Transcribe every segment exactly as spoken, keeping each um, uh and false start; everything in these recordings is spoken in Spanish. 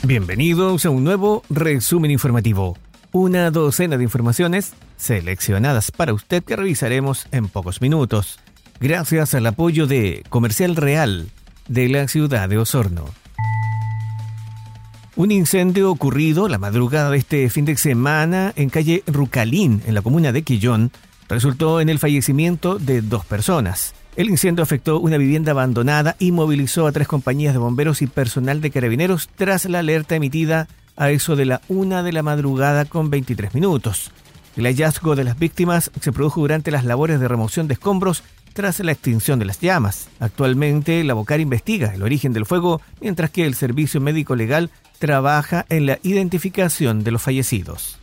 Bienvenidos a un nuevo resumen informativo. Una docena de informaciones seleccionadas para usted que revisaremos en pocos minutos, gracias al apoyo de Comercial Real de la ciudad de Osorno. Un incendio ocurrido la madrugada de este fin de semana en calle Rucalín, en la comuna de Quillón, resultó en el fallecimiento de dos personas. El incendio afectó una vivienda abandonada y movilizó a tres compañías de bomberos y personal de carabineros tras la alerta emitida a eso de la una de la madrugada con veintitrés minutos. El hallazgo de las víctimas se produjo durante las labores de remoción de escombros tras la extinción de las llamas. Actualmente, la Bocar investiga el origen del fuego, mientras que el Servicio Médico Legal trabaja en la identificación de los fallecidos.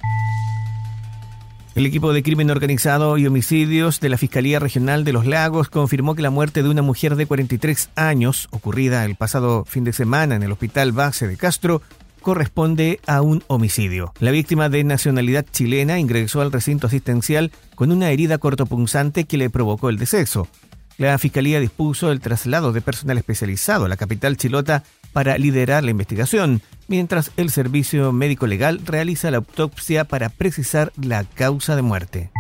El equipo de crimen organizado y homicidios de la Fiscalía Regional de Los Lagos confirmó que la muerte de una mujer de cuarenta y tres años, ocurrida el pasado fin de semana en el Hospital Base de Castro, corresponde a un homicidio. La víctima, de nacionalidad chilena, ingresó al recinto asistencial con una herida cortopunzante que le provocó el deceso. La Fiscalía dispuso el traslado de personal especializado a la capital chilota para liderar la investigación, mientras el Servicio Médico Legal realiza la autopsia para precisar la causa de muerte.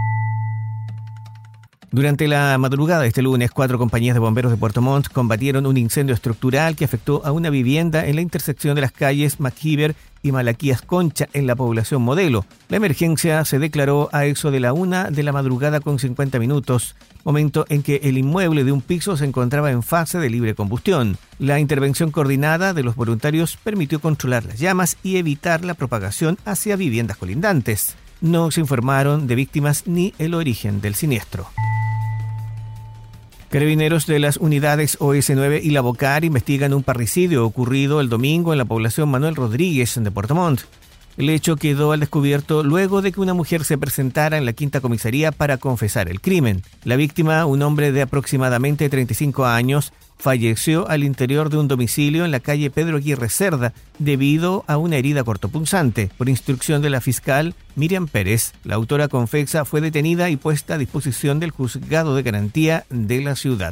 Durante la madrugada de este lunes, cuatro compañías de bomberos de Puerto Montt combatieron un incendio estructural que afectó a una vivienda en la intersección de las calles MacIver y Malaquías Concha en la población Modelo. La emergencia se declaró a eso de la una de la madrugada con cincuenta minutos, momento en que el inmueble de un piso se encontraba en fase de libre combustión. La intervención coordinada de los voluntarios permitió controlar las llamas y evitar la propagación hacia viviendas colindantes. No se informaron de víctimas ni el origen del siniestro. Carabineros de las unidades O S nueve y la Bocar investigan un parricidio ocurrido el domingo en la población Manuel Rodríguez de Puerto Montt. El hecho quedó al descubierto luego de que una mujer se presentara en la quinta comisaría para confesar el crimen. La víctima, un hombre de aproximadamente treinta y cinco años, falleció al interior de un domicilio en la calle Pedro Aguirre Cerda debido a una herida cortopunzante. Por instrucción de la fiscal Miriam Pérez, la autora confesa fue detenida y puesta a disposición del juzgado de garantía de la ciudad.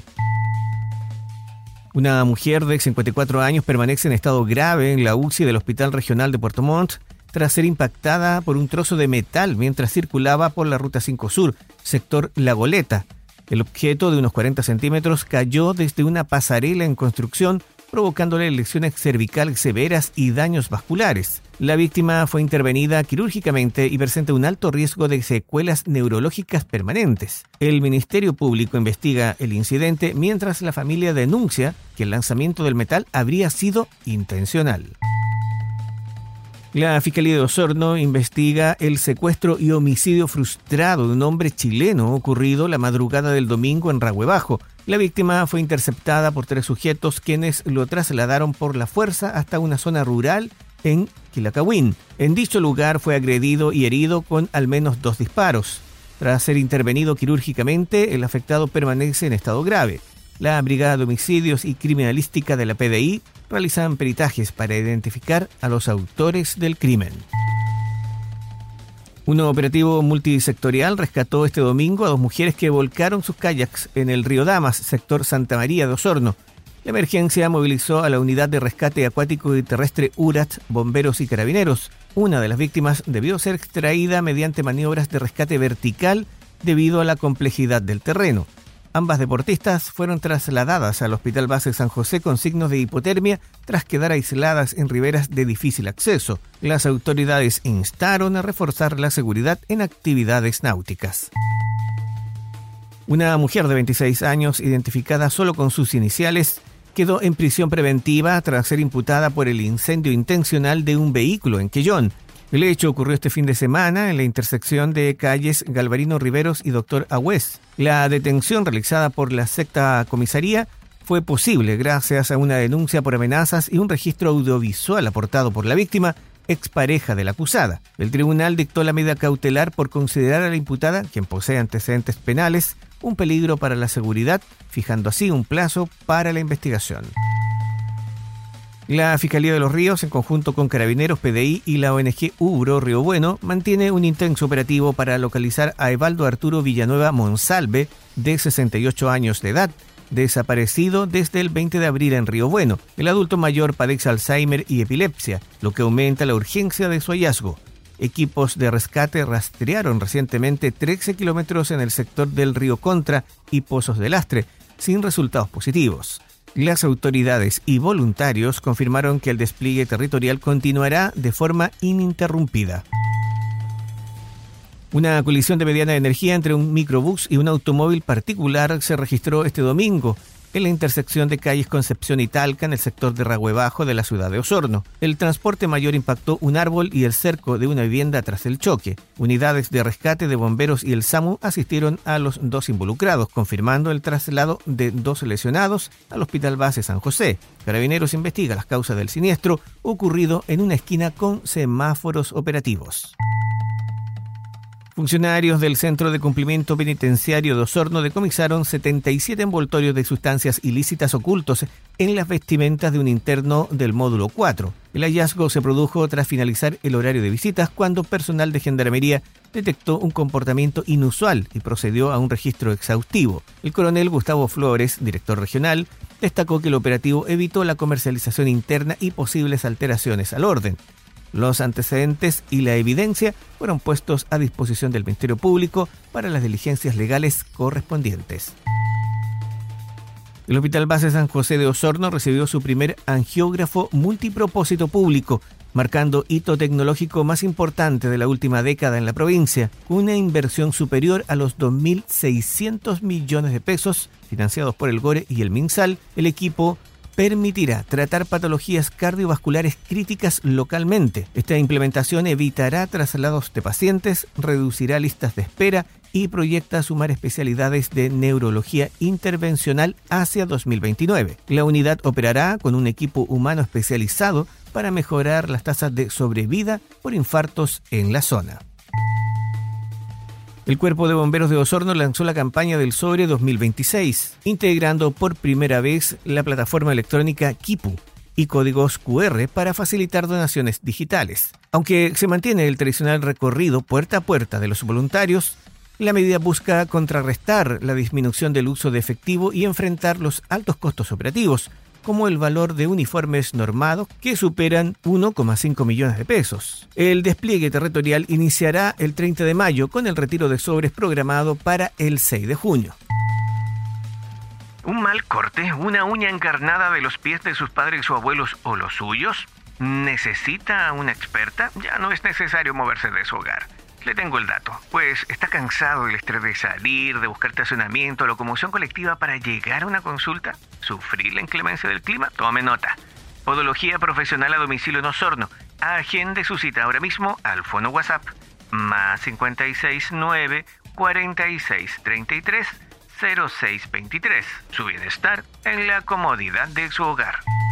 Una mujer de cincuenta y cuatro años permanece en estado grave en la U C I del Hospital Regional de Puerto Montt tras ser impactada por un trozo de metal mientras circulaba por la Ruta cinco Sur, sector La Goleta. El objeto, de unos cuarenta centímetros, cayó desde una pasarela en construcción, provocándole lesiones cervicales severas y daños vasculares. La víctima fue intervenida quirúrgicamente y presenta un alto riesgo de secuelas neurológicas permanentes. El Ministerio Público investiga el incidente, mientras la familia denuncia que el lanzamiento del metal habría sido intencional. La Fiscalía de Osorno investiga el secuestro y homicidio frustrado de un hombre chileno ocurrido la madrugada del domingo en Rahue Bajo. La víctima fue interceptada por tres sujetos quienes lo trasladaron por la fuerza hasta una zona rural en Quilacahuín. En dicho lugar fue agredido y herido con al menos dos disparos. Tras ser intervenido quirúrgicamente, el afectado permanece en estado grave. La Brigada de Homicidios y Criminalística de la P D I realizan peritajes para identificar a los autores del crimen. Un operativo multisectorial rescató este domingo a dos mujeres que volcaron sus kayaks en el río Damas, sector Santa María de Osorno. La emergencia movilizó a la Unidad de Rescate Acuático y Terrestre U R A T, bomberos y carabineros. Una de las víctimas debió ser extraída mediante maniobras de rescate vertical debido a la complejidad del terreno. Ambas deportistas fueron trasladadas al Hospital Base San José con signos de hipotermia tras quedar aisladas en riberas de difícil acceso. Las autoridades instaron a reforzar la seguridad en actividades náuticas. Una mujer de veintiséis años, identificada solo con sus iniciales, quedó en prisión preventiva tras ser imputada por el incendio intencional de un vehículo en Quillón. El hecho ocurrió este fin de semana en la intersección de calles Galvarino Riveros y Doctor Agüez. La detención realizada por la sexta comisaría fue posible gracias a una denuncia por amenazas y un registro audiovisual aportado por la víctima, expareja de la acusada. El tribunal dictó la medida cautelar por considerar a la imputada, quien posee antecedentes penales, un peligro para la seguridad, fijando así un plazo para la investigación. La Fiscalía de los Ríos, en conjunto con Carabineros, P D I y la O N G Ubro Río Bueno, mantiene un intenso operativo para localizar a Evaldo Arturo Villanueva Monsalve, de sesenta y ocho años de edad, desaparecido desde el veinte de abril en Río Bueno. El adulto mayor padece Alzheimer y epilepsia, lo que aumenta la urgencia de su hallazgo. Equipos de rescate rastrearon recientemente trece kilómetros en el sector del río Contra y Pozos de Lastre, sin resultados positivos. Las autoridades y voluntarios confirmaron que el despliegue territorial continuará de forma ininterrumpida. Una colisión de mediana energía entre un microbús y un automóvil particular se registró este domingo en la intersección de calles Concepción y Talca en el sector de Ragüe Bajo de la ciudad de Osorno. El transporte mayor impactó un árbol y el cerco de una vivienda tras el choque. Unidades de rescate de bomberos y el SAMU asistieron a los dos involucrados, confirmando el traslado de dos lesionados al Hospital Base San José. Carabineros investiga las causas del siniestro ocurrido en una esquina con semáforos operativos. Funcionarios del Centro de Cumplimiento Penitenciario de Osorno decomisaron setenta y siete envoltorios de sustancias ilícitas ocultos en las vestimentas de un interno del módulo cuatro. El hallazgo se produjo tras finalizar el horario de visitas cuando personal de Gendarmería detectó un comportamiento inusual y procedió a un registro exhaustivo. El coronel Gustavo Flores, director regional, destacó que el operativo evitó la comercialización interna y posibles alteraciones al orden. Los antecedentes y la evidencia fueron puestos a disposición del Ministerio Público para las diligencias legales correspondientes. El Hospital Base San José de Osorno recibió su primer angiógrafo multipropósito público, marcando hito tecnológico más importante de la última década en la provincia, con una inversión superior a los dos mil seiscientos millones de pesos, financiados por el GORE y el MinSal. El equipo permitirá tratar patologías cardiovasculares críticas localmente. Esta implementación evitará traslados de pacientes, reducirá listas de espera y proyecta sumar especialidades de neurología intervencional hacia dos mil veintinueve. La unidad operará con un equipo humano especializado para mejorar las tasas de sobrevida por infartos en la zona. El Cuerpo de Bomberos de Osorno lanzó la campaña del Sobre dos mil veintiséis, integrando por primera vez la plataforma electrónica Kipu y códigos cu erre para facilitar donaciones digitales. Aunque se mantiene el tradicional recorrido puerta a puerta de los voluntarios, la medida busca contrarrestar la disminución del uso de efectivo y enfrentar los altos costos operativos, como el valor de uniformes normados que superan uno coma cinco millones de pesos. El despliegue territorial iniciará el treinta de mayo con el retiro de sobres programado para el seis de junio. ¿Un mal corte? ¿Una uña encarnada de los pies de sus padres o abuelos o los suyos? ¿Necesita una experta? Ya no es necesario moverse de su hogar. Le tengo el dato, pues está cansado del estrés de salir, de buscar estacionamiento, locomoción colectiva para llegar a una consulta, sufrir la inclemencia del clima. Tome nota. Podología profesional a domicilio en Osorno. Agende su cita ahora mismo al fono WhatsApp más cincuenta y seis nueve cuarenta y seis treinta y tres cero seis veintitrés. Su bienestar en la comodidad de su hogar.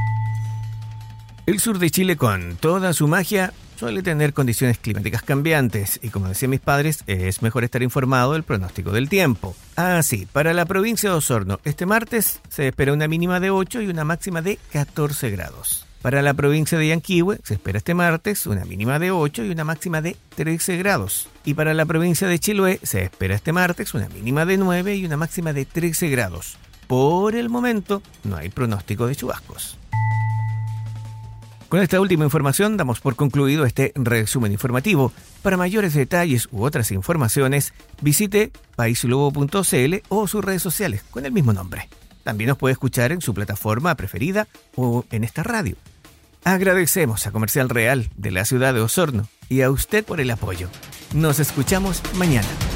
El sur de Chile, con toda su magia, suele tener condiciones climáticas cambiantes y, como decían mis padres, es mejor estar informado del pronóstico del tiempo. Así, para la provincia de Osorno, este martes se espera una mínima de ocho y una máxima de catorce grados. Para la provincia de Yanquihue se espera este martes una mínima de ocho y una máxima de trece grados. Y para la provincia de Chiloé se espera este martes una mínima de nueve y una máxima de trece grados. Por el momento no hay pronóstico de chubascos. Con esta última información damos por concluido este resumen informativo. Para mayores detalles u otras informaciones, visite paislobo punto cl o sus redes sociales con el mismo nombre. También nos puede escuchar en su plataforma preferida o en esta radio. Agradecemos a Comercial Real de la ciudad de Osorno y a usted por el apoyo. Nos escuchamos mañana.